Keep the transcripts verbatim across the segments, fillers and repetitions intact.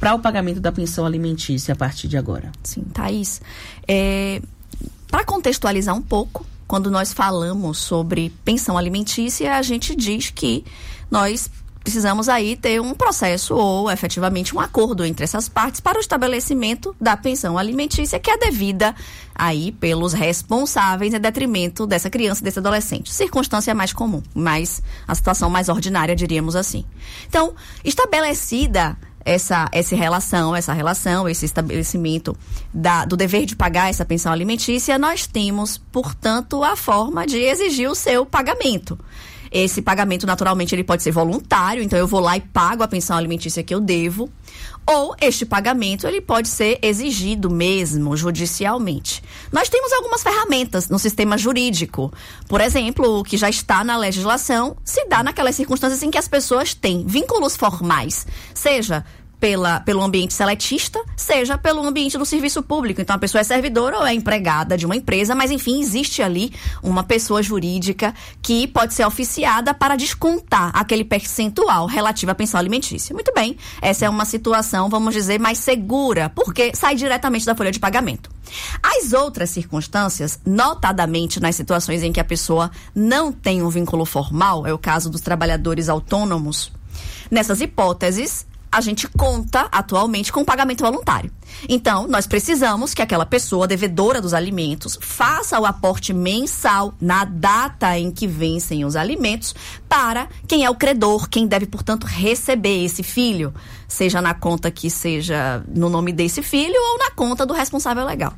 para o pagamento da pensão alimentícia a partir de agora? Sim, Thaís. É, para contextualizar um pouco, quando nós falamos sobre pensão alimentícia, a gente diz que nós precisamos aí ter um processo ou efetivamente um acordo entre essas partes para o estabelecimento da pensão alimentícia que é devida aí pelos responsáveis em detrimento dessa criança, desse adolescente. Circunstância mais comum, mas a situação mais ordinária, diríamos assim. Então, estabelecida essa, essa relação, essa relação, esse estabelecimento da, do dever de pagar essa pensão alimentícia, nós temos, portanto, a forma de exigir o seu pagamento. Esse pagamento, naturalmente, ele pode ser voluntário, então eu vou lá e pago a pensão alimentícia que eu devo, ou este pagamento, ele pode ser exigido mesmo, judicialmente. Nós temos algumas ferramentas no sistema jurídico. Por exemplo, o que já está na legislação se dá naquelas circunstâncias em que as pessoas têm vínculos formais, seja Pela, pelo ambiente seletista, seja pelo ambiente do serviço público. Então, a pessoa é servidora ou é empregada de uma empresa, mas, enfim, existe ali uma pessoa jurídica que pode ser oficiada para descontar aquele percentual relativo à pensão alimentícia. Muito bem, essa é uma situação, vamos dizer, mais segura, porque sai diretamente da folha de pagamento. As outras circunstâncias, notadamente nas situações em que a pessoa não tem um vínculo formal, é o caso dos trabalhadores autônomos, nessas hipóteses, a gente conta atualmente com pagamento voluntário. Então, nós precisamos que aquela pessoa devedora dos alimentos faça o aporte mensal na data em que vencem os alimentos para quem é o credor, quem deve, portanto, receber esse filho, seja na conta que seja no nome desse filho ou na conta do responsável legal.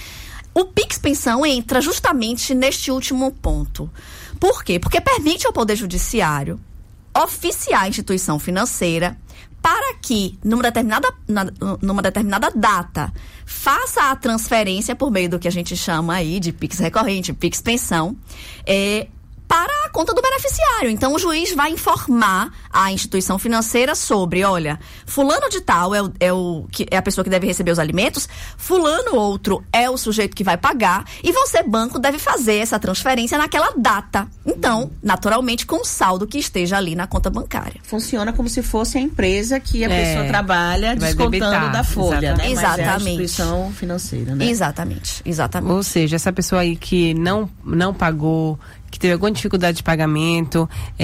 O Pix Pensão entra justamente neste último ponto. Por quê? Porque permite ao Poder Judiciário oficiar a instituição financeira para que, numa determinada, na, numa determinada data, faça a transferência por meio do que a gente chama aí de Pix recorrente, Pix Pensão, é, para a conta do beneficiário. Então, o juiz vai informar a instituição financeira sobre, olha, fulano de tal é, o, é, o, que é a pessoa que deve receber os alimentos, fulano outro é o sujeito que vai pagar, e você, banco, deve fazer essa transferência naquela data. Então, naturalmente, com o saldo que esteja ali na conta bancária. Funciona como se fosse a empresa que a é, pessoa trabalha descontando debitar, da folha, exatamente. né? Mas é a instituição financeira, né? Exatamente, exatamente. Ou seja, essa pessoa aí que não, não pagou, que teve alguma dificuldade de pagamento,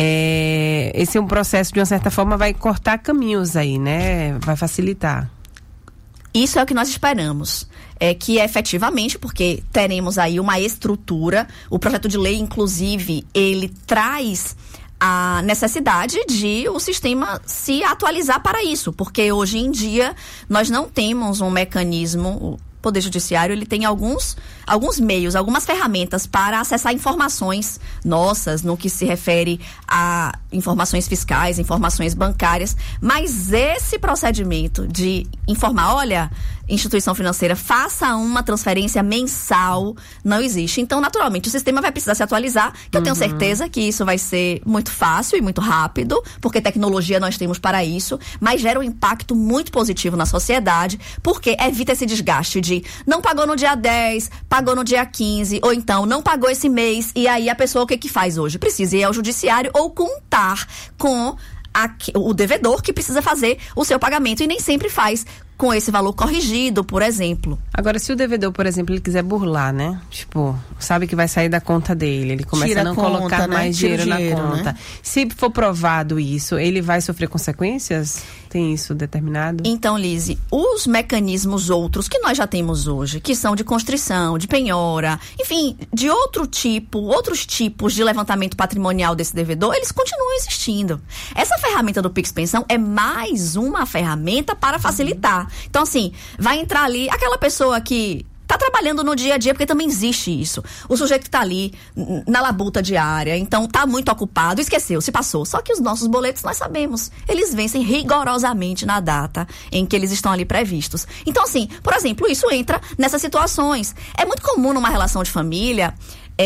é, esse é um processo, de uma certa forma, vai cortar caminhos aí, né? Vai facilitar. Isso é o que nós esperamos. É que efetivamente, porque teremos aí uma estrutura, o projeto de lei, inclusive, ele traz a necessidade de o sistema se atualizar para isso, porque hoje em dia nós não temos um mecanismo. O Poder Judiciário, ele tem alguns, alguns meios, algumas ferramentas para acessar informações nossas no que se refere a informações fiscais, informações bancárias, mas esse procedimento de informar, olha, instituição financeira, faça uma transferência mensal, não existe. Então, naturalmente, o sistema vai precisar se atualizar, que eu tenho certeza que isso vai ser muito fácil e muito rápido, porque tecnologia nós temos para isso, mas gera um impacto muito positivo na sociedade, porque evita esse desgaste de não pagou no dia dez, pagou no dia quinze, ou então não pagou esse mês, e aí a pessoa o que que faz hoje? Precisa ir ao judiciário ou contar com a, o devedor que precisa fazer o seu pagamento, e nem sempre faz com esse valor corrigido, por exemplo. Agora, se o devedor, por exemplo, ele quiser burlar, né? Tipo, sabe que vai sair da conta dele, ele começa Tira a não a conta, colocar né? mais Tira dinheiro, dinheiro, na conta. né? Se for provado isso, ele vai sofrer consequências? Tem isso determinado? Então, Lise, os mecanismos outros que nós já temos hoje, que são de constrição, de penhora, enfim, de outro tipo, outros tipos de levantamento patrimonial desse devedor, eles continuam existindo. Essa ferramenta do Pix Pensão é mais uma ferramenta para facilitar. Então, assim, vai entrar ali aquela pessoa que tá trabalhando no dia a dia, porque também existe isso. O sujeito que tá ali na labuta diária, então tá muito ocupado, esqueceu, se passou. Só que os nossos boletos, nós sabemos, eles vencem rigorosamente na data em que eles estão ali previstos. Então, assim, por exemplo, isso entra nessas situações. É muito comum numa relação de família, é,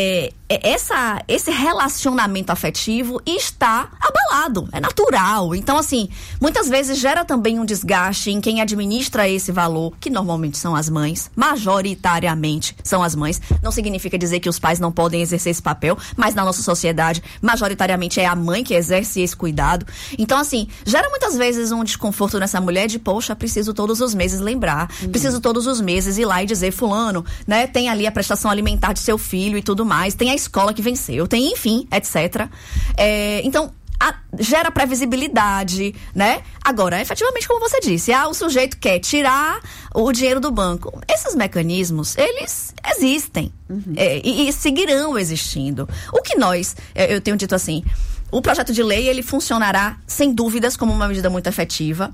essa, esse relacionamento afetivo está abalado, é natural. Então, assim, muitas vezes gera também um desgaste em quem administra esse valor, que normalmente são as mães, majoritariamente são as mães. Não significa dizer que os pais não podem exercer esse papel, mas na nossa sociedade, majoritariamente é a mãe que exerce esse cuidado. Então, assim, gera muitas vezes um desconforto nessa mulher de, poxa, preciso todos os meses lembrar, uhum. preciso todos os meses ir lá e dizer, fulano, né, tem ali a prestação alimentar de seu filho e tudo mais, tem a escola que venceu, tem, enfim, etcétera. É, então, a, gera previsibilidade, né? Agora, efetivamente, como você disse, ah, o sujeito quer tirar o dinheiro do banco. Esses mecanismos, eles existem uhum. é, e, e seguirão existindo. O que nós, eu tenho dito assim, o projeto de lei, ele funcionará, sem dúvidas, como uma medida muito efetiva,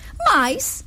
mas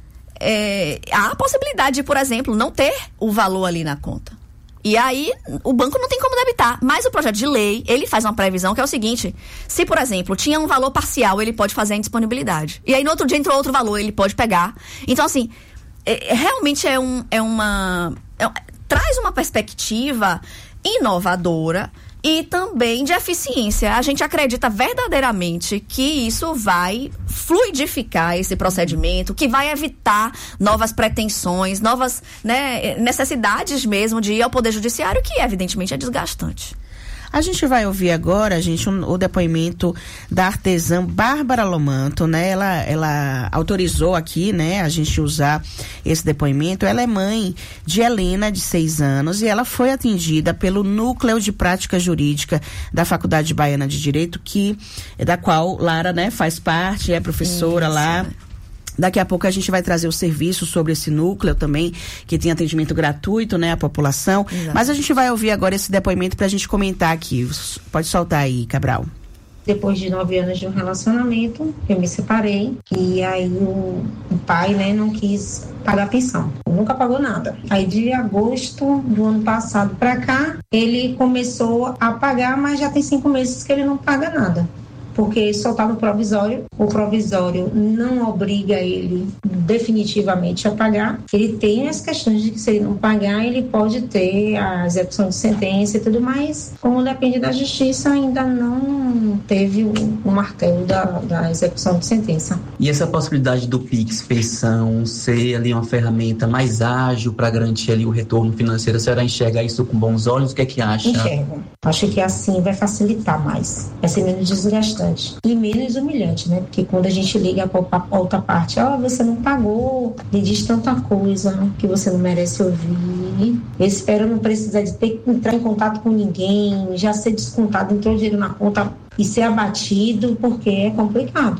é, há a possibilidade de, por exemplo, não ter o valor ali na conta. E aí, o banco não tem como debitar. Mas o projeto de lei, ele faz uma previsão que é o seguinte: se, por exemplo, tinha um valor parcial, ele pode fazer a indisponibilidade. E aí, no outro dia, entrou outro valor, ele pode pegar. Então, assim, é, realmente é, um, é uma... É, traz uma perspectiva inovadora e também de eficiência. A gente acredita verdadeiramente que isso vai fluidificar esse procedimento, que vai evitar novas pretensões, novas, né, necessidades mesmo de ir ao Poder Judiciário, que evidentemente é desgastante. A gente vai ouvir agora, gente, um, o depoimento da artesã Bárbara Lomanto, né? Ela, ela autorizou aqui, né, a gente usar esse depoimento. Ela é mãe de Helena, de seis anos, e ela foi atendida pelo Núcleo de Prática Jurídica da Faculdade Baiana de Direito, que, da qual Lara, né, faz parte, é professora Isso. lá. Daqui a pouco a gente vai trazer o serviço sobre esse núcleo também, que tem atendimento gratuito, né, à população. Exato. Mas a gente vai ouvir agora esse depoimento pra gente comentar aqui. Pode soltar aí, Cabral. Depois de nove anos de um relacionamento, eu me separei e aí o, o pai, né, não quis pagar a pensão. Nunca pagou nada. Aí de agosto do ano passado pra cá, ele começou a pagar, mas já tem cinco meses que ele não paga nada. Porque só está no provisório, o provisório não obriga ele definitivamente a pagar. Ele tem as questões de que se ele não pagar, ele pode ter a execução de sentença e tudo mais. Como depende da justiça, ainda não teve o, o martelo da, da execução de sentença. E essa possibilidade do Pix Pensão ser ali uma ferramenta mais ágil para garantir ali o retorno financeiro, a senhora enxerga isso com bons olhos? O que é que acha? Enxergo. Acho que assim vai facilitar mais. Vai ser menos desgastante. E menos humilhante, né? Porque quando a gente liga para a outra parte, ó, oh, você não pagou, me diz tanta coisa que você não merece ouvir. Eu espero não precisar de ter que entrar em contato com ninguém, já ser descontado, entrou dinheiro na conta e ser abatido, porque é complicado.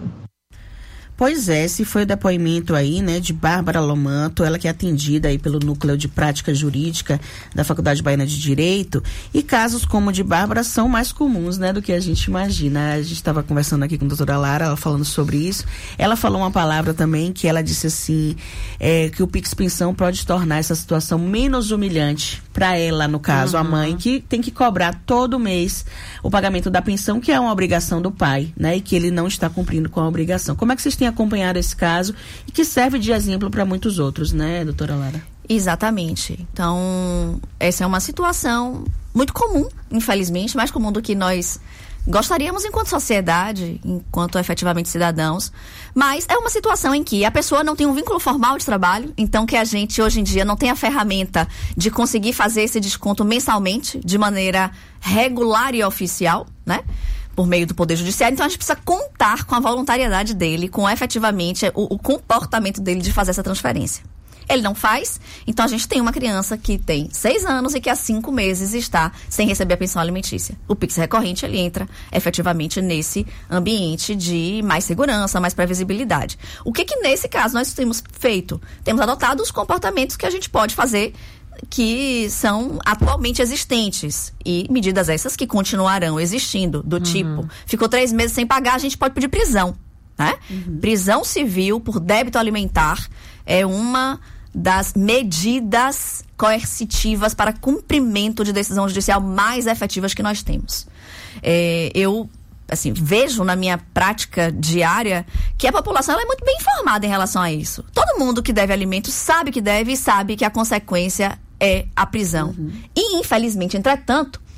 Pois é, esse foi o depoimento aí, né, de Bárbara Lomanto, ela que é atendida aí pelo Núcleo de Prática Jurídica da Faculdade Baiana de Direito, e casos como o de Bárbara são mais comuns, né, do que a gente imagina. A gente estava conversando aqui com a doutora Lara, ela falando sobre isso. Ela falou uma palavra também que ela disse assim, é, que o Pix Pensão pode tornar essa situação menos humilhante para ela, no caso, uhum. a mãe, que tem que cobrar todo mês o pagamento da pensão, que é uma obrigação do pai, né, e que ele não está cumprindo com a obrigação. Como é que vocês têm acompanhar esse caso e que serve de exemplo para muitos outros, né, doutora Lara? Exatamente. Então, essa é uma situação muito comum, infelizmente, mais comum do que nós gostaríamos enquanto sociedade, enquanto efetivamente cidadãos, mas é uma situação em que a pessoa não tem um vínculo formal de trabalho, então que a gente hoje em dia não tem a ferramenta de conseguir fazer esse desconto mensalmente, de maneira regular e oficial, né? Por meio do Poder Judiciário. Então a gente precisa contar com a voluntariedade dele, com efetivamente o, o comportamento dele de fazer essa transferência. Ele não faz, então a gente tem uma criança que tem seis anos e que há cinco meses está sem receber a pensão alimentícia. O Pix recorrente, ele entra efetivamente nesse ambiente de mais segurança, mais previsibilidade. O que que nesse caso nós temos feito? Temos adotado os comportamentos que a gente pode fazer, que são atualmente existentes, e medidas essas que continuarão existindo, do uhum. tipo, ficou três meses sem pagar, a gente pode pedir prisão, né? Uhum. Prisão civil por débito alimentar é uma das medidas coercitivas para cumprimento de decisão judicial mais efetivas que nós temos. É, eu assim, vejo na minha prática diária que a população ela é muito bem informada em relação a isso. Todo mundo que deve alimento sabe que deve e sabe que a consequência é a prisão. Uhum. E, infelizmente, entretanto,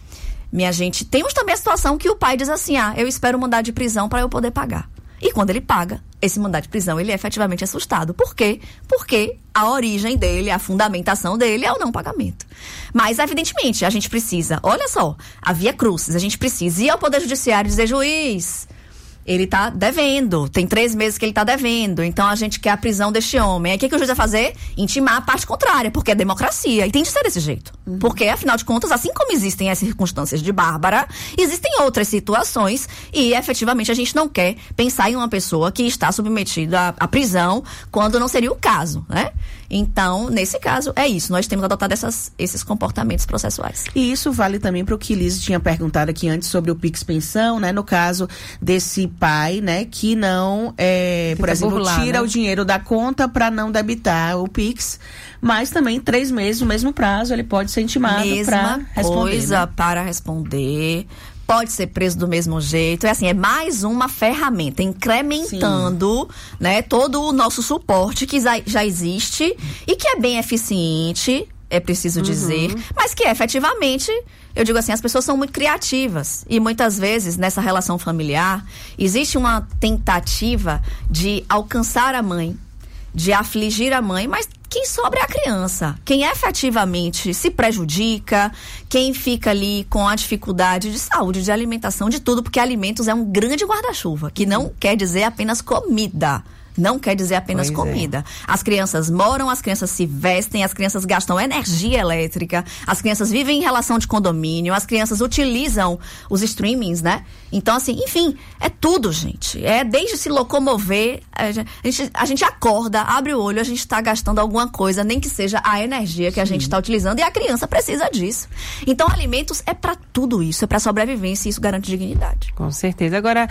Minha gente, temos também a situação que o pai diz assim, ah, eu espero mandado de prisão para eu poder pagar. E quando ele paga, esse mandado de prisão, ele é efetivamente assustado. Por quê? Porque a origem dele, a fundamentação dele é o não pagamento. Mas, evidentemente, a gente precisa, olha só, a via crucis, a gente precisa ir ao Poder Judiciário e dizer, juiz, ele está devendo, tem três meses que ele está devendo, então a gente quer a prisão deste homem. Aí o que, que o juiz vai fazer? Intimar a parte contrária, porque é democracia, e tem de ser desse jeito. Uhum. Porque, afinal de contas, assim como existem as circunstâncias de Bárbara, existem outras situações, e efetivamente a gente não quer pensar em uma pessoa que está submetida à, à prisão, quando não seria o caso, né? Então, nesse caso, é isso. Nós temos adotado essas, esses comportamentos processuais. E isso vale também para o que Liz tinha perguntado aqui antes sobre o Pix Pensão, né? No caso desse pai, né? Que não, é, por exemplo, burlar, tira, né, o dinheiro da conta para não debitar o Pix. Mas também, três meses, o mesmo prazo, ele pode ser intimado para responder. Coisa, né? para responder. Pode ser preso do mesmo jeito. É assim, é mais uma ferramenta, incrementando, né, todo o nosso suporte que já existe e que é bem eficiente, é preciso dizer, uhum. mas que efetivamente, eu digo assim, as pessoas são muito criativas. E muitas vezes, nessa relação familiar, existe uma tentativa de alcançar a mãe, de afligir a mãe, mas quem sobra é a criança. Quem efetivamente se prejudica, quem fica ali com a dificuldade de saúde, de alimentação, de tudo, porque alimentos é um grande guarda-chuva, que não quer dizer apenas comida. Não quer dizer apenas pois comida. É. As crianças moram, as crianças se vestem, as crianças gastam energia elétrica, as crianças vivem em relação de condomínio, as crianças utilizam os streamings, né? Então, assim, enfim, é tudo, gente. É desde se locomover, a gente, a gente acorda, abre o olho, a gente está gastando alguma coisa, nem que seja a energia que Sim. a gente está utilizando, e a criança precisa disso. Então, alimentos é para tudo isso, é para sobrevivência, e isso garante dignidade. Com certeza. Agora,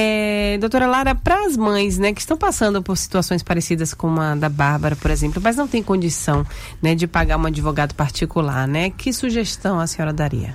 é, doutora Lara, para as mães, né, que estão passando por situações parecidas com a da Bárbara, por exemplo, mas não tem condição, né, de pagar um advogado particular, né? Que sugestão a senhora daria?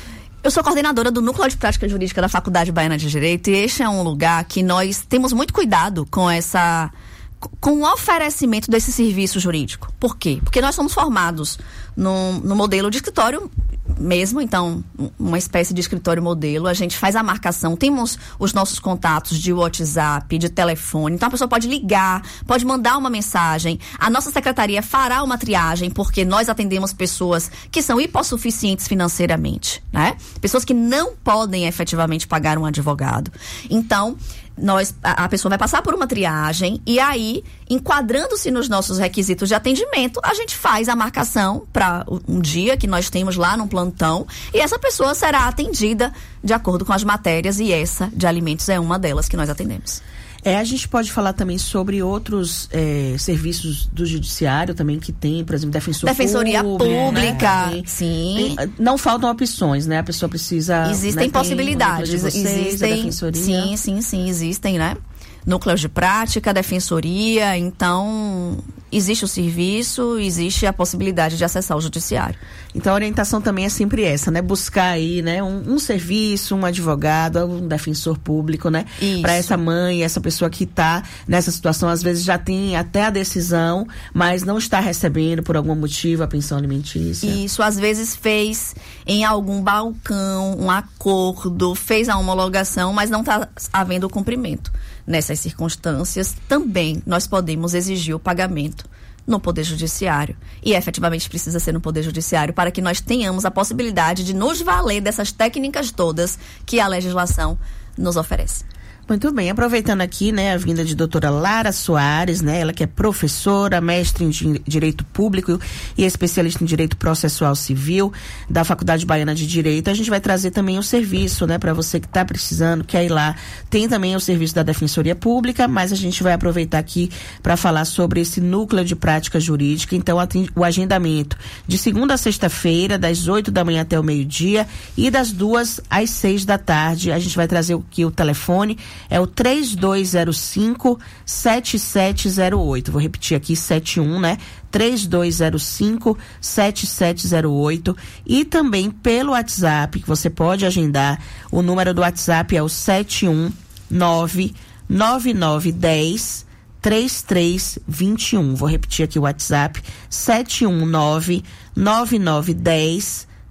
Eu sou coordenadora do Núcleo de Prática Jurídica da Faculdade Baiana de Direito, e este é um lugar que nós temos muito cuidado com essa, com o oferecimento desse serviço jurídico. Por quê? Porque nós somos formados no, no modelo de escritório mesmo, então, uma espécie de escritório modelo. A gente faz a marcação, temos os nossos contatos de WhatsApp, de telefone, então a pessoa pode ligar, pode mandar uma mensagem. A nossa secretaria fará uma triagem, porque nós atendemos pessoas que são hipossuficientes financeiramente, né? Pessoas que não podem efetivamente pagar um advogado. Então, nós, a, a pessoa vai passar por uma triagem e aí, enquadrando-se nos nossos requisitos de atendimento, a gente faz a marcação para um dia que nós temos lá num plantão, e essa pessoa será atendida de acordo com as matérias, e essa de alimentos é uma delas que nós atendemos. É, a gente pode falar também sobre outros é, serviços do judiciário também que tem, por exemplo, defensor Defensoria pública, pública, né? Sim. Tem, não faltam opções, né? A pessoa precisa... Existem, né, possibilidades. Vocês, existem, sim, sim, sim, existem, né? Núcleos de prática, defensoria, então existe o serviço, existe a possibilidade de acessar o judiciário. Então a orientação também é sempre essa, né? Buscar aí, né, um, um serviço, um advogado, um defensor público, né? Para essa mãe, essa pessoa que está nessa situação, às vezes já tem até a decisão, mas não está recebendo por algum motivo a pensão alimentícia. Isso, às vezes fez em algum balcão um acordo, fez a homologação, mas não está havendo o cumprimento. Nessas circunstâncias, também nós podemos exigir o pagamento no Poder Judiciário. E efetivamente precisa ser no Poder Judiciário para que nós tenhamos a possibilidade de nos valer dessas técnicas todas que a legislação nos oferece. Muito bem, aproveitando aqui, né, a vinda de doutora Lara Soares, né, ela que é professora, mestre em Direito Público e especialista em Direito Processual Civil da Faculdade Baiana de Direito, a gente vai trazer também o serviço, né, para você que está precisando, quer ir lá. Tem também o serviço da Defensoria Pública, mas a gente vai aproveitar aqui para falar sobre esse núcleo de prática jurídica. Então, o agendamento de segunda a sexta-feira, das oito da manhã até o meio-dia, e das duas às seis da tarde. A gente vai trazer aqui o telefone. É o três dois zero cinco, sete sete zero oito. Vou repetir aqui, setenta e um, né? três dois zero cinco, sete sete zero oito. E também pelo WhatsApp, que você pode agendar. O número do WhatsApp é o sete um nove nove nove um zero três três dois um. Vou repetir aqui o WhatsApp, sete um nove nove nove um zero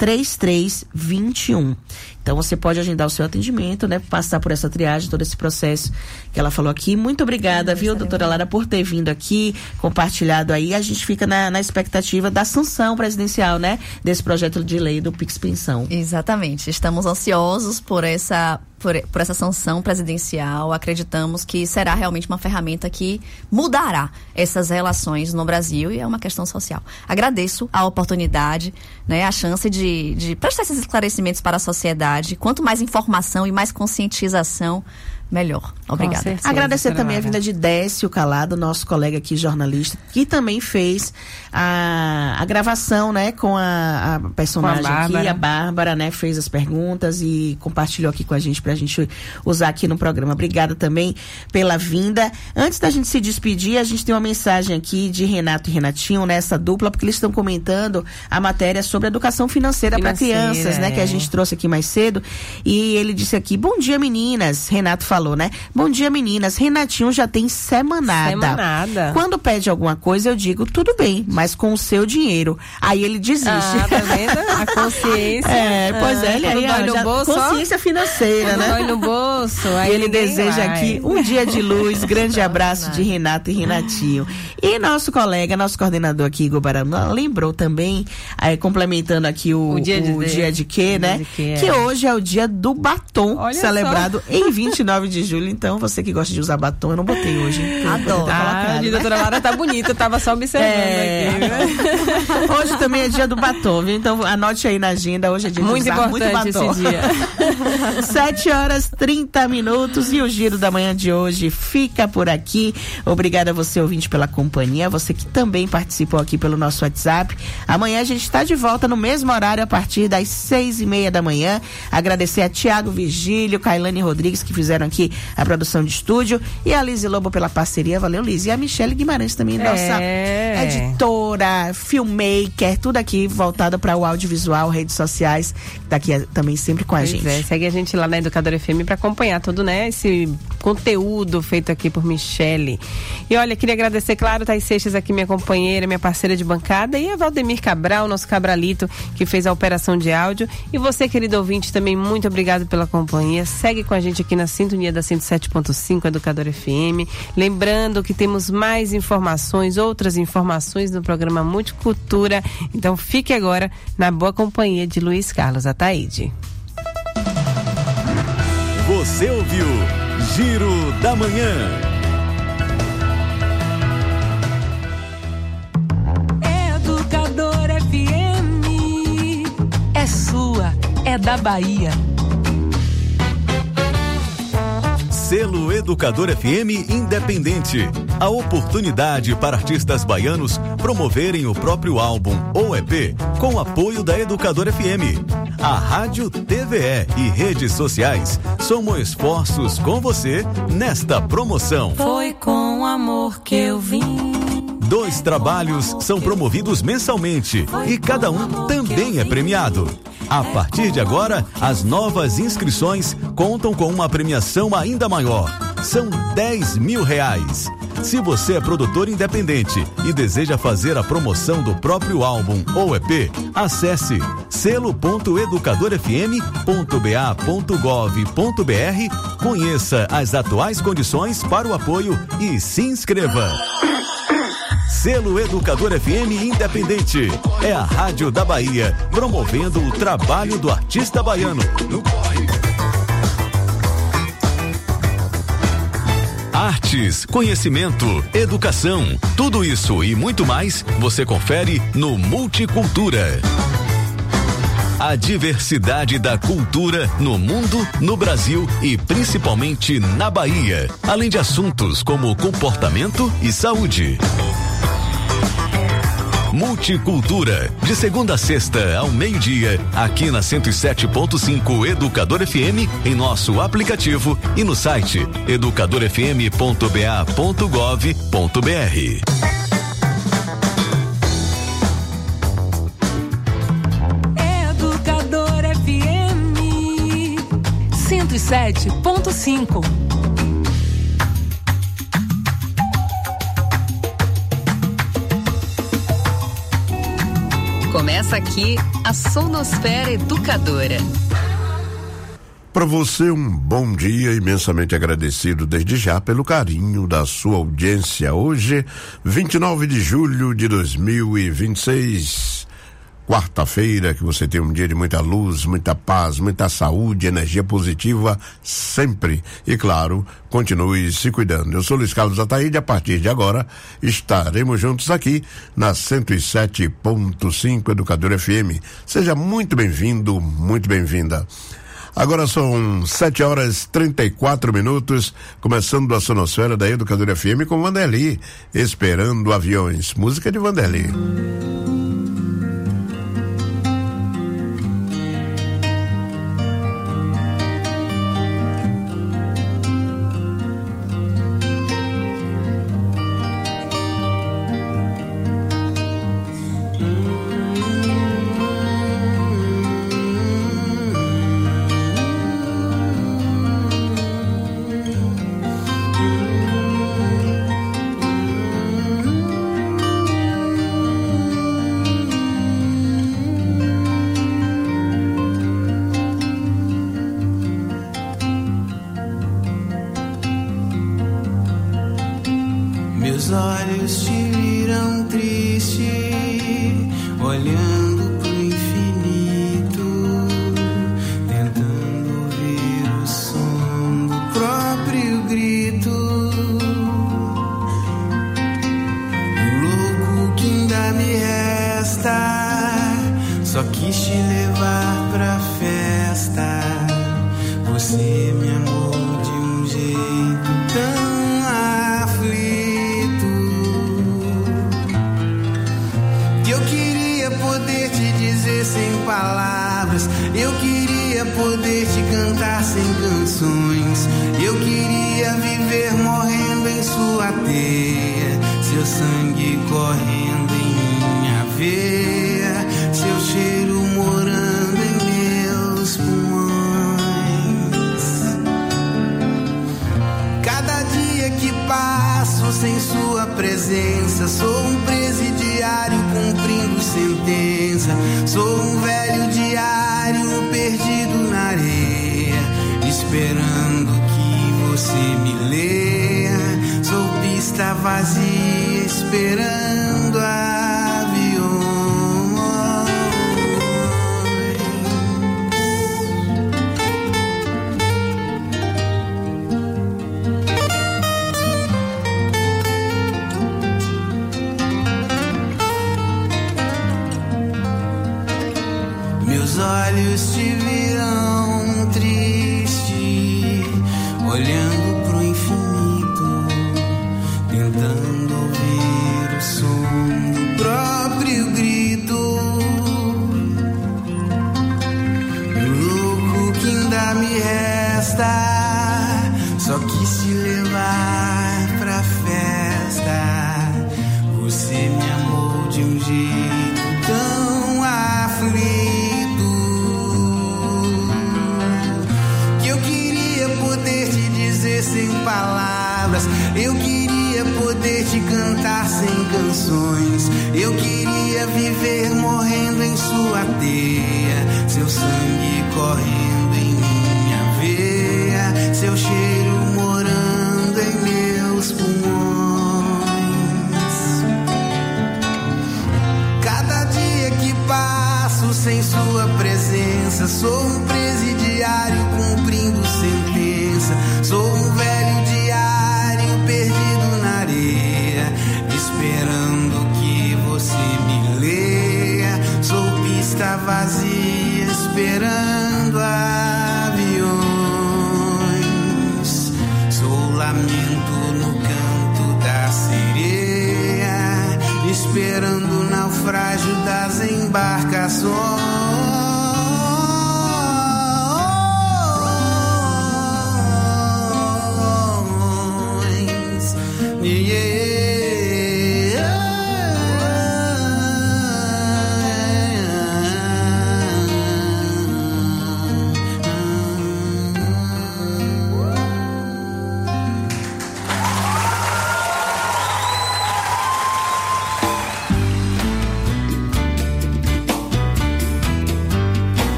três três dois um. Então você pode agendar o seu atendimento, né? Passar por essa triagem, todo esse processo que ela falou aqui. Muito obrigada, viu, doutora Lara, por ter vindo aqui, compartilhado aí. A gente fica na, na expectativa da sanção presidencial, né? Desse projeto de lei do Pix Pensão. Exatamente. Estamos ansiosos por essa, por, por essa sanção presidencial. Acreditamos que será realmente uma ferramenta que mudará essas relações no Brasil e é uma questão social. Agradeço a oportunidade, né? A chance de, de prestar esses esclarecimentos para a sociedade. Quanto mais informação e mais conscientização, melhor. Obrigada. Certeza, agradecer também a vinda de Décio Calado, nosso colega aqui, jornalista, que também fez a, a gravação, né, com a, a personagem a aqui, a Bárbara, né, fez as perguntas e compartilhou aqui com a gente pra gente usar aqui no programa. Obrigada também pela vinda. Antes da gente se despedir, a gente tem uma mensagem aqui de Renato e Renatinho, nessa dupla, porque eles estão comentando a matéria sobre educação financeira, para crianças, é. né, que a gente trouxe aqui mais cedo. E ele disse aqui: bom dia, meninas. Renato falou. Falou, né? Bom dia, meninas. Renatinho já tem semanada. Semanada. Quando pede alguma coisa, eu digo, tudo bem, mas com o seu dinheiro. Aí ele desiste. Ah, tá vendo? A consciência. É, pois ah, é, ele aí, ó, no já, bolso, consciência financeira, né? Dói no bolso. Aí e ele deseja vai. aqui um dia de luz. Grande abraço de Renato e Renatinho. E nosso colega, nosso coordenador aqui, Igor Barana, lembrou também, aí, complementando aqui o, o dia de, o dia de quê, né? De que, é. que hoje é o dia do batom, Olha celebrado só. em vinte e nove de julho. Então, você que gosta de usar batom, eu não botei hoje. Adoro. Tá ah, a doutora Lara tá bonita, eu tava só observando é, aqui. Viu? Hoje também é dia do batom, viu? Então, anote aí na agenda, hoje é dia muito de usar muito batom. Esse dia. sete horas e trinta minutos e o Giro da Manhã de hoje fica por aqui. Obrigada a você, ouvinte, pela companhia, você que também participou aqui pelo nosso WhatsApp. Amanhã a gente está de volta no mesmo horário a partir das seis e meia da manhã. Agradecer a Tiago Virgílio, Kailane Rodrigues, que fizeram aqui a produção de estúdio, e a Lizy Lobo pela parceria. Valeu, Lizy. E a Michele Guimarães também, nossa é. editora, filmmaker, tudo aqui voltado para o audiovisual, redes sociais, que tá aqui também sempre com a pois gente. É, segue a gente lá na Educadora F M para acompanhar todo, né, esse conteúdo feito aqui por Michele. E olha, queria agradecer, claro, Thais Seixas aqui, minha companheira, minha parceira de bancada, e a Valdemir Cabral, nosso Cabralito, que fez a operação de áudio. E você, querido ouvinte, também muito obrigado pela companhia. Segue com a gente aqui na sintonia da cento e sete ponto cinco Educadora F M. Lembrando que temos mais informações, outras informações no programa Multicultura. Então fique agora na boa companhia de Luiz Carlos Ataíde. Você ouviu Giro da Manhã. Educadora F M é sua, é da Bahia. Selo Educador F M Independente. A oportunidade para artistas baianos promoverem o próprio álbum ou E P com apoio da Educador F M. A rádio, T V E e redes sociais somam esforços com você nesta promoção. Foi com amor que eu vim. Dois trabalhos são promovidos mensalmente e cada um também é premiado. A partir de agora, as novas inscrições contam com uma premiação ainda maior. São dez mil reais. Se você é produtor independente e deseja fazer a promoção do próprio álbum ou E P, acesse selo ponto educador f m ponto b a ponto gov ponto b r, conheça as atuais condições para o apoio e se inscreva. Selo Educador F M Independente. É a rádio da Bahia, promovendo o trabalho do artista baiano. Artes, conhecimento, educação, tudo isso e muito mais você confere no Multicultura. A diversidade da cultura no mundo, no Brasil e principalmente na Bahia, além de assuntos como comportamento e saúde. Multicultura, de segunda a sexta ao meio-dia, aqui na cento e sete ponto cinco Educador F M, em nosso aplicativo e no site educador f m ponto b a ponto gov ponto b r. Educador F M cento e sete ponto cinco. Começa aqui a Sonosfera Educadora. Para você, um bom dia, imensamente agradecido desde já pelo carinho da sua audiência. Hoje, vinte e nove de julho de dois mil e vinte e seis, quarta-feira, que você tenha um dia de muita luz, muita paz, muita saúde, energia positiva sempre. E claro, continue se cuidando. Eu sou Luiz Carlos Ataíde, a partir de agora estaremos juntos aqui na cento e sete ponto cinco Educadora F M. Seja muito bem-vindo, muito bem-vinda. Agora são sete horas e trinta e quatro minutos, começando a Sonosfera da Educadora F M com Vanderly, Esperando Aviões, música de Vanderly.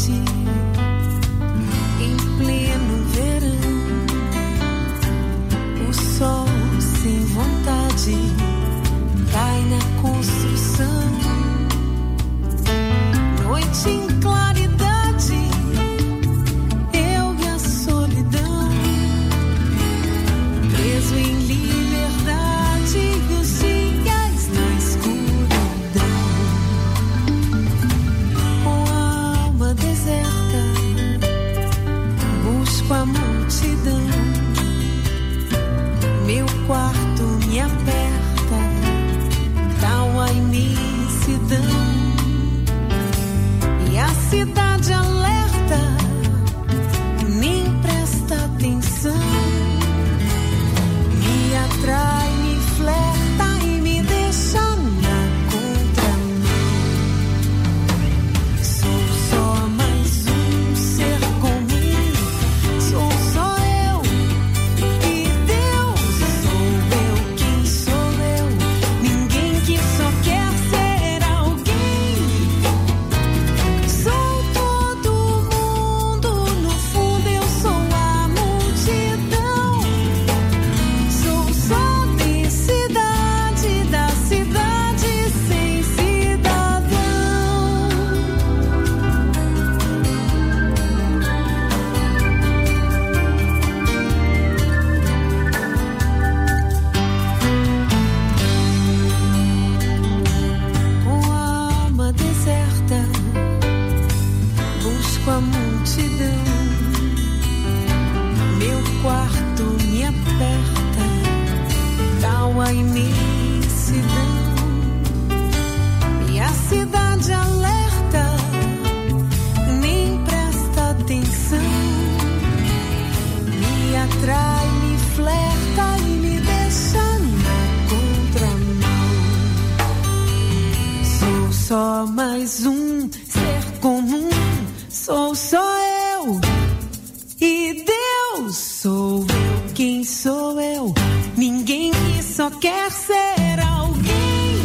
em pleno verão. O sol sem vontade cai na construção. Noite em claridade, eu e a solidão, preso em liberdade e os dias na escuridão. Com a alma deserta, busco a multidão. Meu quarto me aperta, tal a imensidão. E a cidade alerta, nem presta atenção. Me atrai, me flerta e me deixa na contramão. Sou só mais um ser comum. Sou só eu e Deus. Sou eu quem sou eu. Ninguém que só quer ser alguém. Sou todo mundo, no fundo eu sou a multidão. Sou só densidade da cidade sem cidadão. Com a alma deserta, busco a multidão. Meu quarto me aperta, tal a imensidão. E a cidade alerta, nem presta atenção. Me atrai, me flerta e me deixa na contramão. Sou só mais um ser comum. Sou só eu e Deus. Sou eu quem sou eu. Ninguém que só quer ser alguém.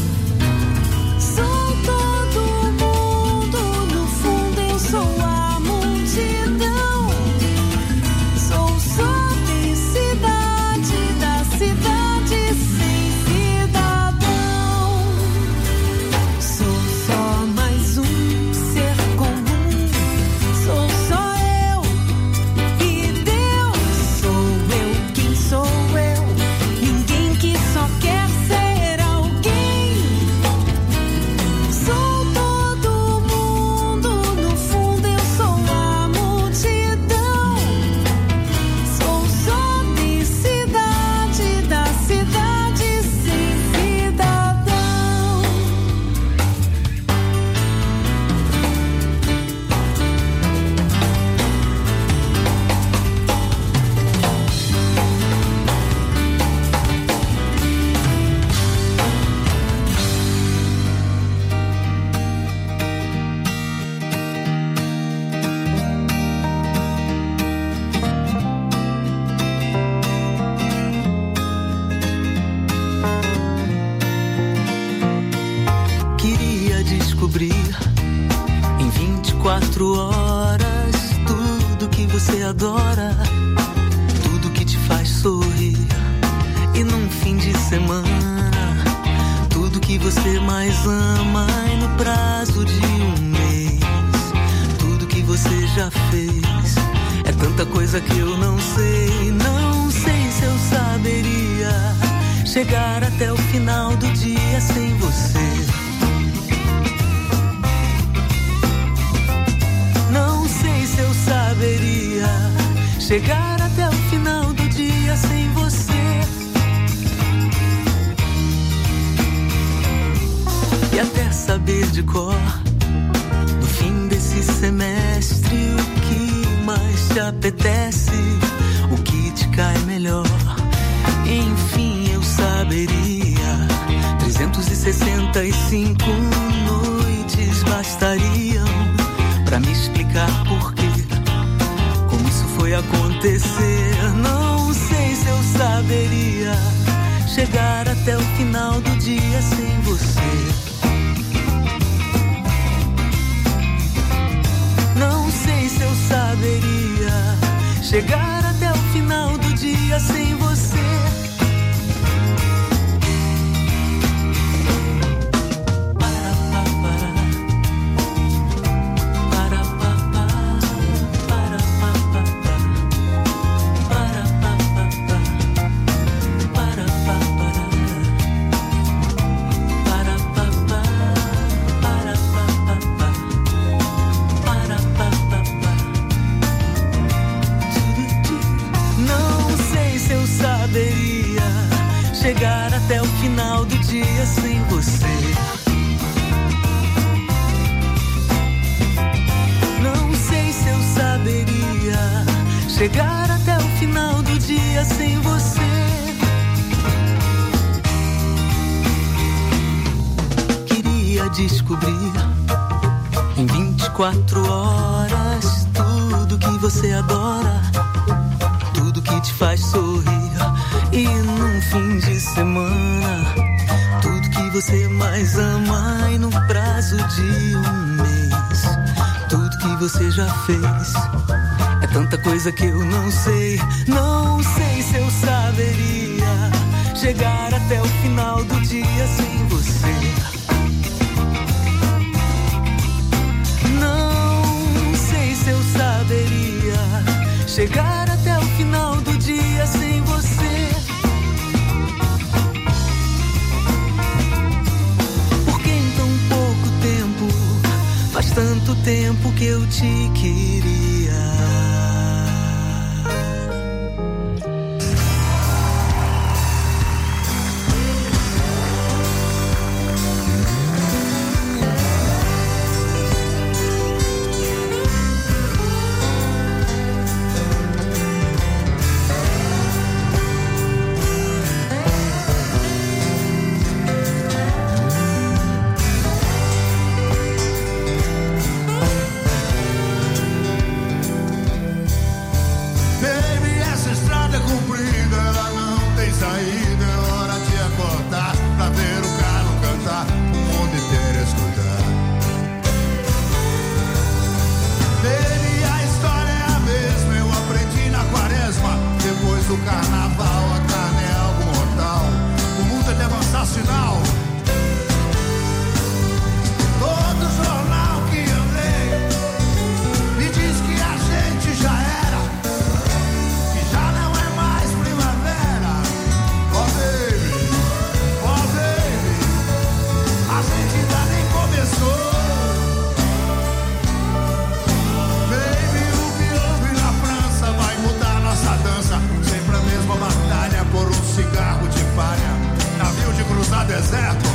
Sou todo mundo, no fundo eu sou a multidão. Sou só densidade da cidade sem cidadão. Sou só mais um ser comum. Sou só eu e Deus. Sou eu quem sou eu. Ninguém que só quer ser alguém. Sou todo mundo, no fundo eu sou a multidão. Sou só densidade da cidade sem cidadão. Queria descobrir em vinte e quatro horas tudo que você adora, tudo que te faz sorrir. E num fim de semana, tudo que você mais ama. E no prazo de um mês, tudo que você já fez. É tanta coisa que eu não sei. Não sei se eu saberia chegar até o final do dia sem você. Não sei se eu saberia chegar até o final do dia sem você. E até saber de cor, no fim desse semestre, o que mais te apetece, o que te cai melhor. Enfim, eu saberia. trezentas e sessenta e cinco noites bastariam pra me explicar por quê, como isso foi acontecer. Não sei se eu saberia chegar até o final do dia sem você. chegar até o final do dia sem você. Chegar até o final do dia sem você. Não sei se eu saberia chegar até o final do dia sem você. Queria descobrir em vinte e quatro horas tudo que você adora, tudo que te faz sorrir. E num fim de semana, tudo que você mais ama. E num prazo de um mês, tudo que você já fez. É tanta coisa que eu não sei. Não sei se eu saberia chegar até o final do dia sem você. Não sei se eu saberia chegar até o final do dia sem você. Faz tanto tempo que eu te queria. Do carnaval, a carne é algo mortal. O mundo é até passar sinal. Todo jornal que eu leio me diz que a gente já era, que já não é mais primavera. Oh baby, oh baby, a gente ainda nem começou. Baby, o que houve na França vai mudar nossa dança. Sempre a mesma batalha por um cigarro de palha, navio de cruzar deserto.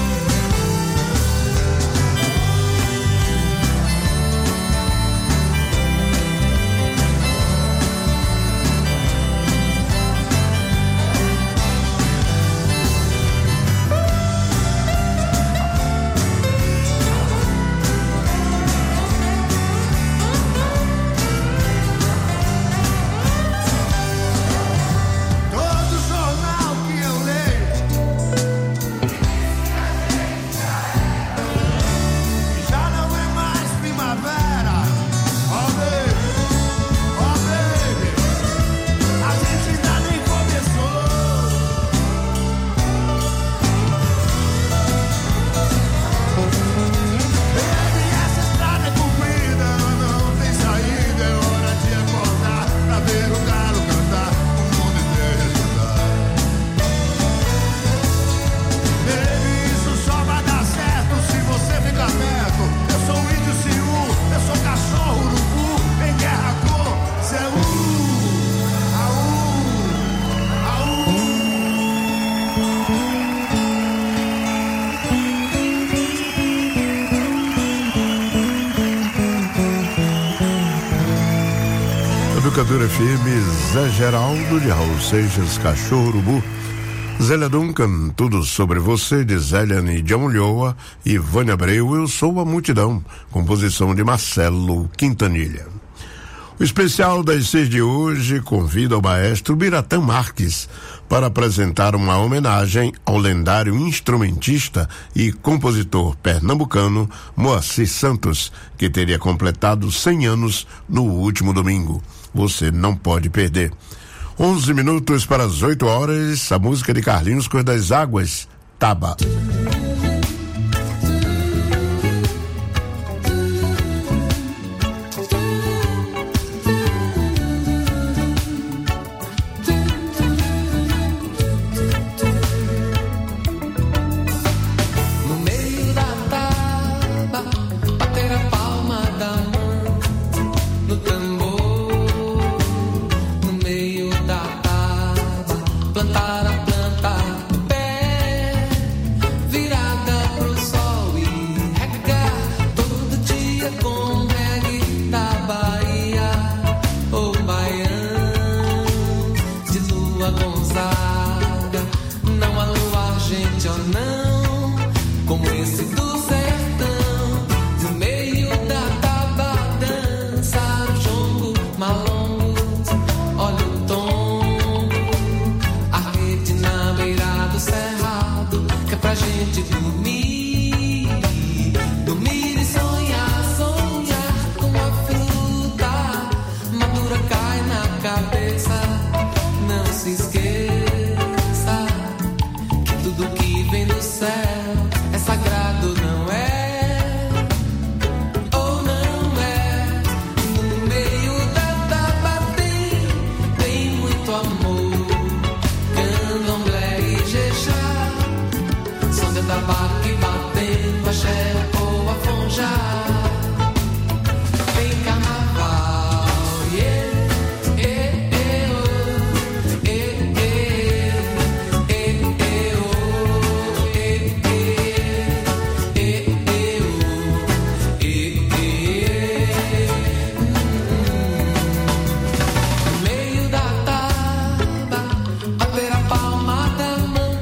Educador F M, Zé Geraldo de Raul Seixas, Cachorro Urubu, Zélia Duncan, Tudo Sobre Você, de Zélia e John Lhoa, e Vânia Abreu, Eu Sou a Multidão, composição de Marcelo Quintanilha. O especial das seis de hoje convida o maestro Biratã Marques para apresentar uma homenagem ao lendário instrumentista e compositor pernambucano Moacir Santos, que teria completado cem anos no último domingo. Você não pode perder. onze minutos para as oito horas, a música de Carlinhos Cor das Águas, Taba.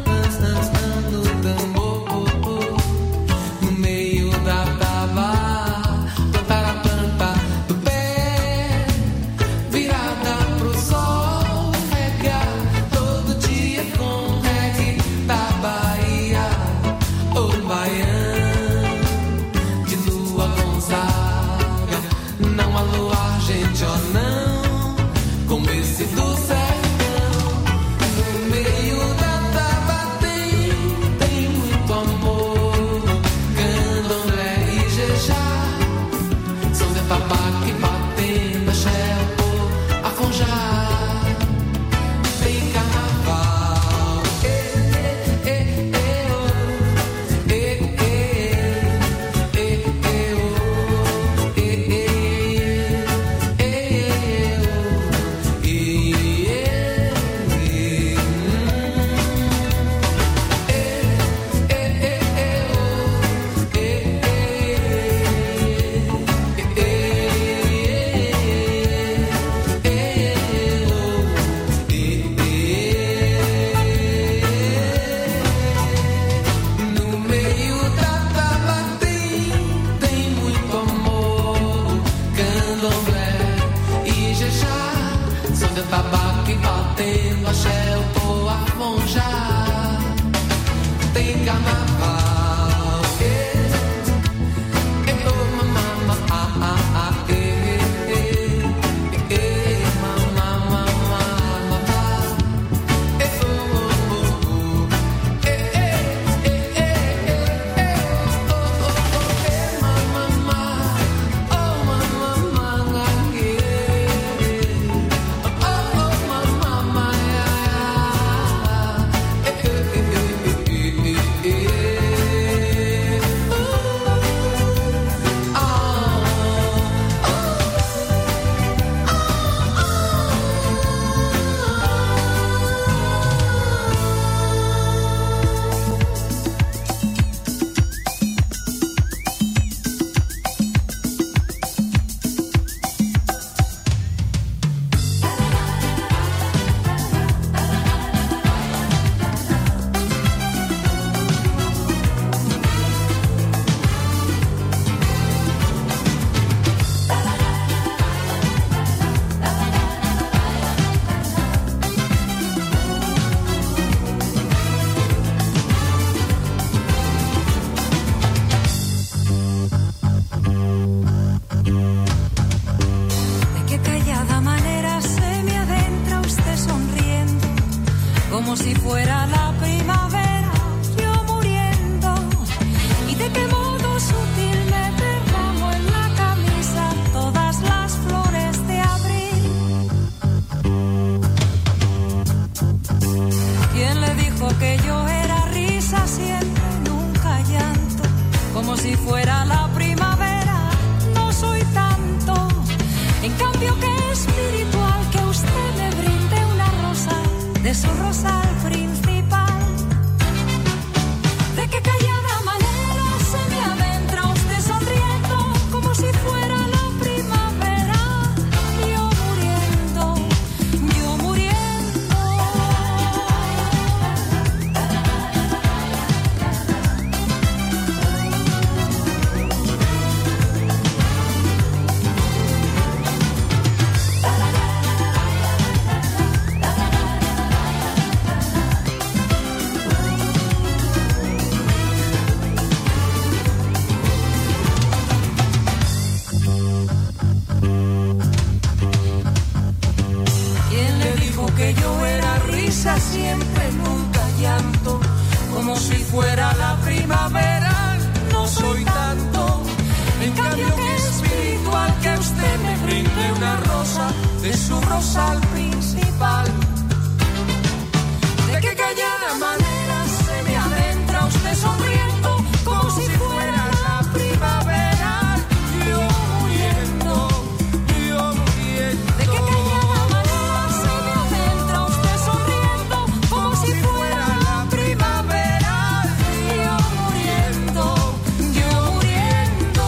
No meio da taba fuera la primavera, no soy tanto. En cambio, qué espiritual que usted me brinde una rosa de su rosal principal. De qué callada manera se me adentra usted sonriendo, como si fuera la primavera. Yo muriendo, yo muriendo. ¿Quién le dijo que yo era risa siempre, nunca llanto? Como si fuera la primavera, no soy tanto. En cambio, qué espiritual que usted me brinde una rosa de su rosal principal. De qué callada manera se me adentra usted sonriendo, como si fuera la primavera. Yo muriendo, yo muriendo. De qué callada manera se me adentra usted sonriendo, como si fuera la primavera. Yo muriendo, yo muriendo.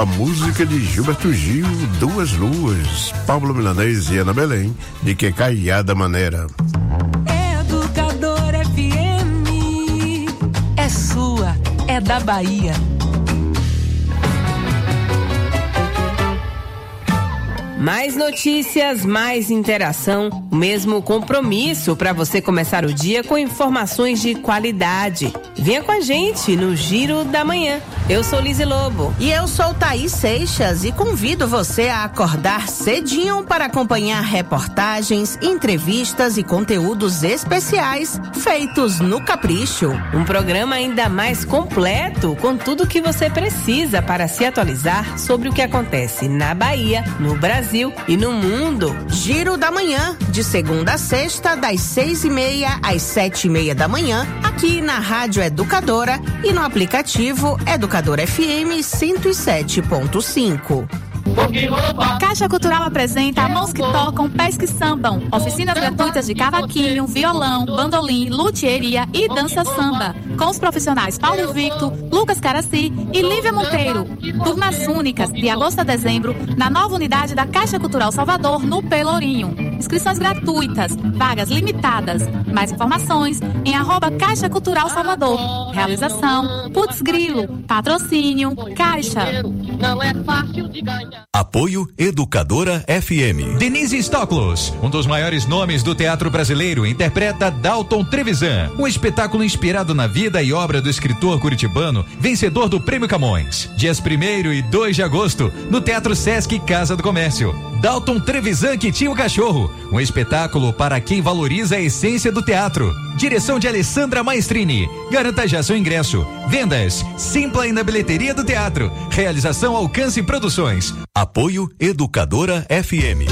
a música de Gilberto Gil, Duas Luas, Pablo Milanês e Ana Belém, de Que Caiada Maneira. Educador F M é sua, é da Bahia. Mais notícias, mais interação, o mesmo compromisso para você começar o dia com informações de qualidade. Venha com a gente no Giro da Manhã. Eu sou Lise Lobo. E eu sou Thaís Seixas e convido você a acordar cedinho para acompanhar reportagens, entrevistas e conteúdos especiais feitos no Capricho. Um programa ainda mais completo, com tudo que você precisa para se atualizar sobre o que acontece na Bahia, no Brasil e no mundo. Giro da Manhã, de segunda a sexta, das seis e meia às sete e meia da manhã, aqui na Rádio Educadora e no aplicativo Educadora F M cento e sete ponto cinco. Caixa Cultural apresenta Mãos que Tocam, Pés que Sambam. Oficinas gratuitas de cavaquinho, violão, bandolim, luthieria e dança samba. Com os profissionais Paulo Victor, Lucas Caraci e Lívia Monteiro. Turmas únicas, de agosto a dezembro, na nova unidade da Caixa Cultural Salvador, no Pelourinho. Inscrições gratuitas, vagas limitadas. Mais informações em arroba Caixa Cultural Salvador. Realização, Putz Grilo, patrocínio, Caixa. Não é fácil de ganhar. Apoio Educadora F M. Denise Stoklos, um dos maiores nomes do teatro brasileiro, interpreta Dalton Trevisan, um espetáculo inspirado na vida e obra do escritor curitibano, vencedor do Prêmio Camões. Dias primeiro e dois de agosto, no Teatro Sesc Casa do Comércio. Dalton Trevisan que tinha o cachorro, um espetáculo para quem valoriza a essência do teatro. Direção de Alessandra Maestrini. Garanta já seu ingresso. Vendas Simpla e na bilheteria do teatro. Realização Alcance Produções. Apoio Educadora F M.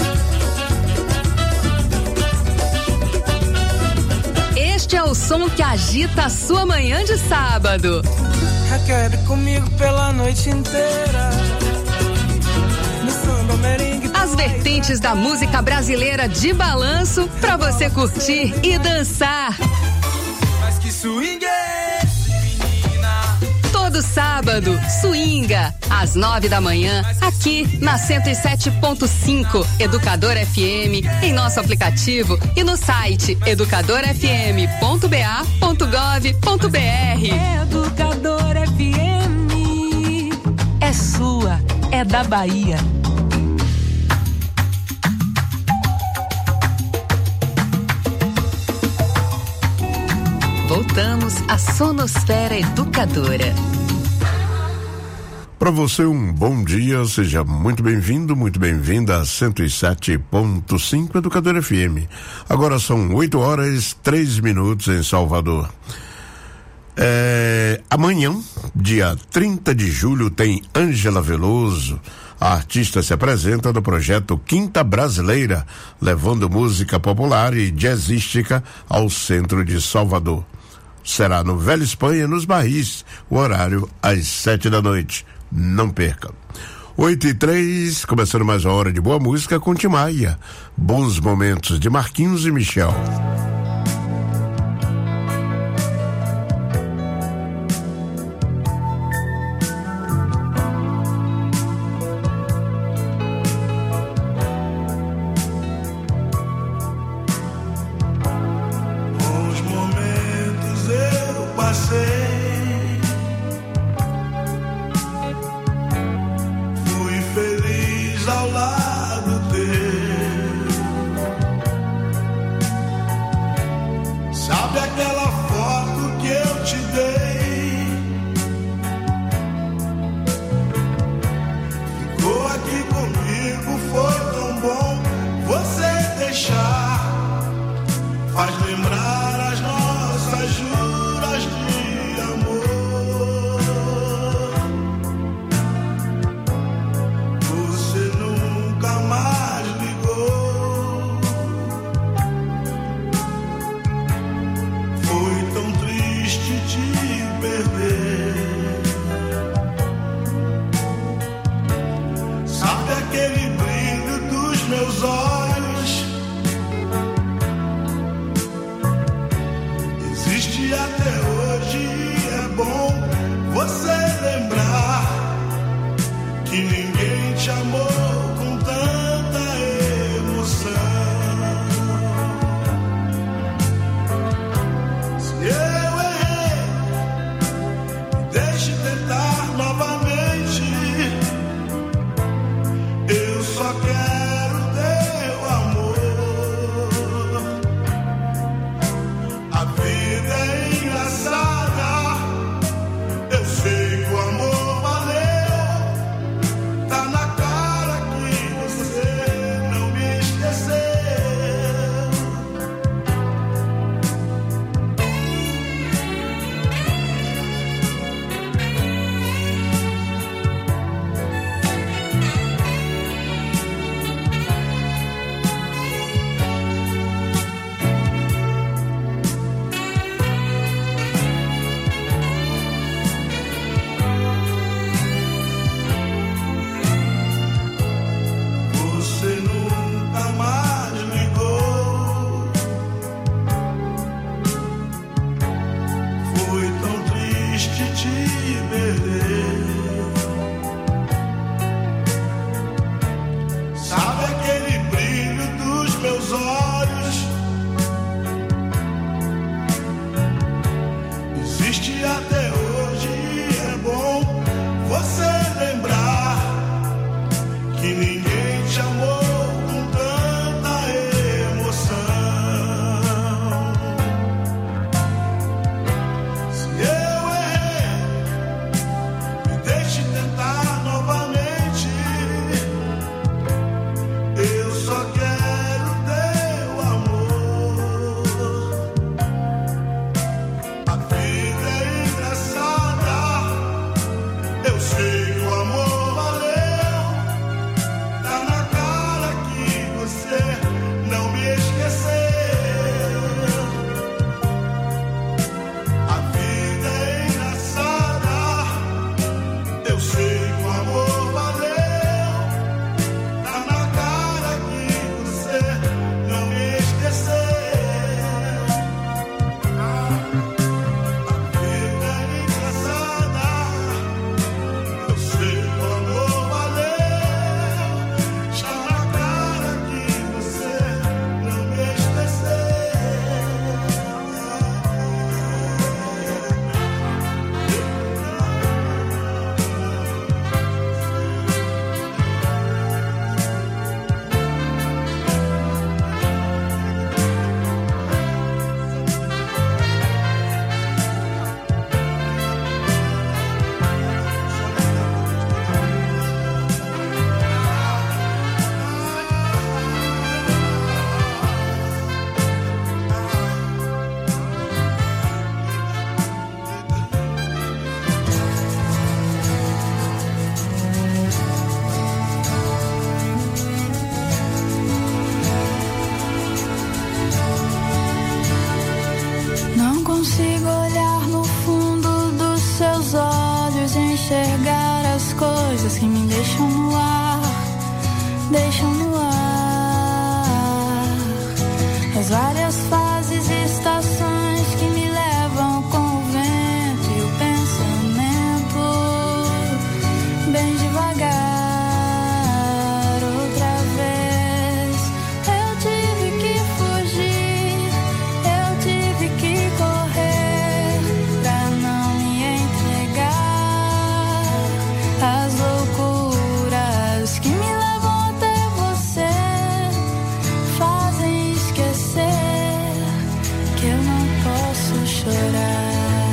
Este é o som que agita a sua manhã de sábado. Quer comigo pela noite inteira. No samba, merengue. As vertentes da música brasileira de balanço pra você curtir e dançar. Mas que swing é esse, menina? Todo sábado, swinga, às nove da manhã, aqui na cento e sete ponto cinco, Educadora F M, em nosso aplicativo e no site educadora f m ponto b a ponto gov ponto b r. Educadora F M é sua, é da Bahia. Voltamos à Sonosfera Educadora. Para você um bom dia, seja muito bem-vindo, muito bem-vinda a cento e sete ponto cinco Educadora F M. Agora são oito horas, três minutos em Salvador. É, amanhã, dia trinta de julho, tem Ângela Veloso. A artista se apresenta no projeto Quinta Brasileira, levando música popular e jazzística ao centro de Salvador. Será no Velha Espanha, nos Barris, o horário às sete da noite. Não perca. Oito e três, começando mais uma hora de boa música com Tim Maia. Bons momentos de Marquinhos e Michel. Ao lado teu, deixe tentar novamente. Eu só quero teu amor. A vida é engraçada, eu sei que o amor valeu. Tá na cara que você não me esqueceu. Você nunca mais ligou. Foi tão triste te perder. Sabe aquele brilho dos meus olhos? Existe até hoje e é bom você lembrar que ninguém te amou com tanta emoção. Se eu errei, me deixe tentar novamente. Eu só quero teu amor. A vida é engraçada, eu sei que o amor valeu. Tá na cara que você não me esqueceu. A vida é engraçada, eu sei que o amor valeu. Tá na cara que você não me esqueceu. A vida é engraçada, eu sei que o amor valeu. Está na cara que você não me esqueceu. Não consigo olhar no fundo dos seus olhos e enxergar as coisas que me deixam no ar, deixam no ar. As várias fases e estações que me levam com o vento e o pensamento, bem devagar. Outra vez eu tive que fugir, eu tive que correr pra não me entregar às loucuras que me levam até você, fazem esquecer que eu não posso chorar.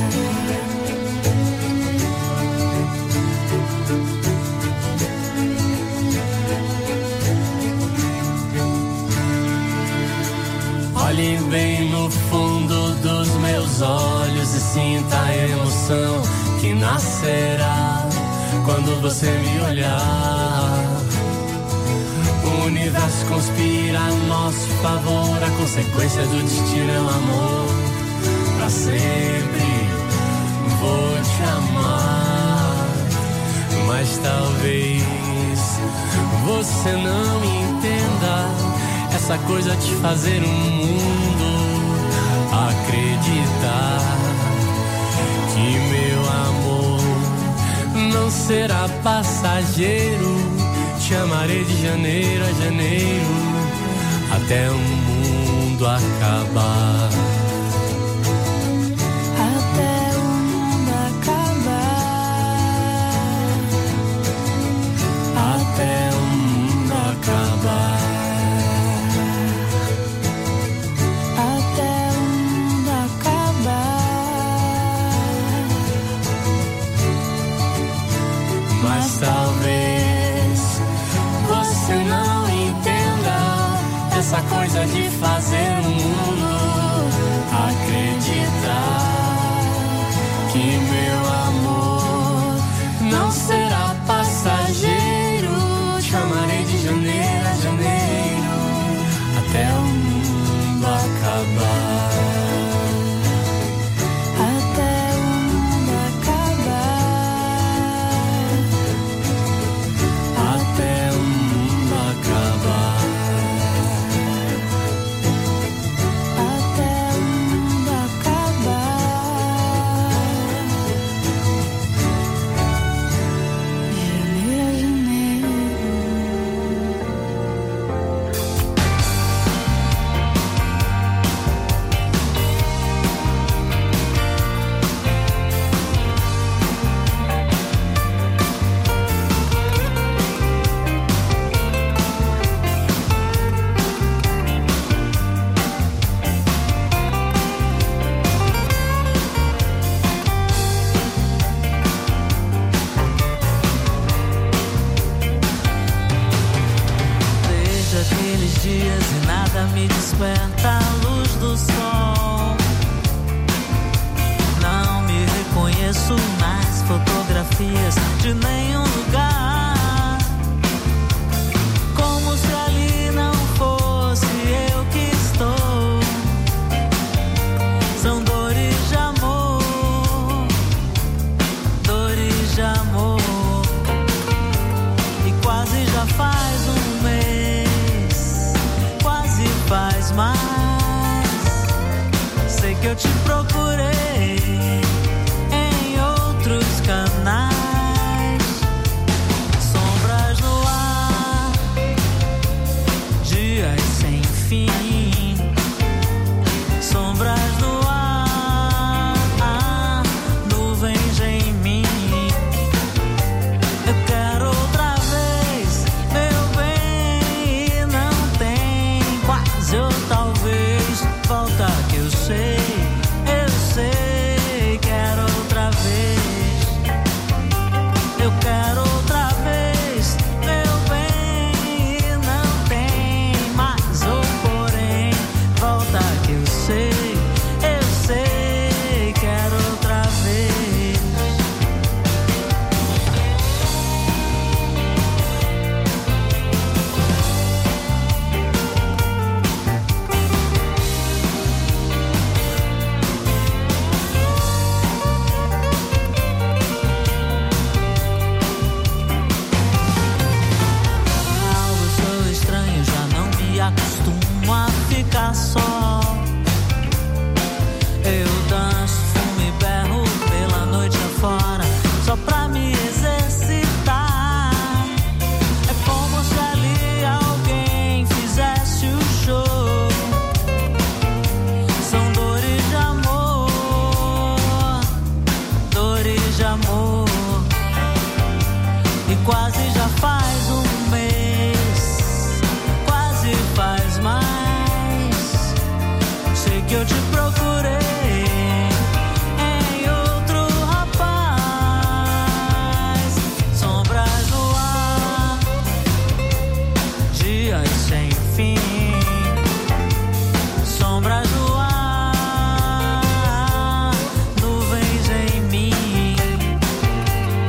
Olhe bem no fundo dos meus olhos e sinta a emoção que nascerá quando você me olhar. O universo conspira a nosso favor, a consequência do destino é o amor. Pra sempre vou te amar, mas talvez você não entenda essa coisa de fazer o mundo acreditar que meu amor não será passageiro. Te amarei de janeiro a janeiro até o mundo acabar. Até o mundo acabar. Mas talvez você não entenda essa coisa de fazer o mundo acreditar que meu amor não será passageiro. Chamarei de janeiro a janeiro até o mundo acabar. Até o mundo acabar. Até o mundo acabar. Até o mundo acabar. Janeiro a janeiro. Desde aqueles dias e nada me desperta a luz do sol. Não me reconheço nas fotografias de nenhum lugar. Como se ali não fosse eu que estou. São dores de amor, dores de amor. E quase já faz um mês, quase faz mais. Sei que eu te procurei em outros canais.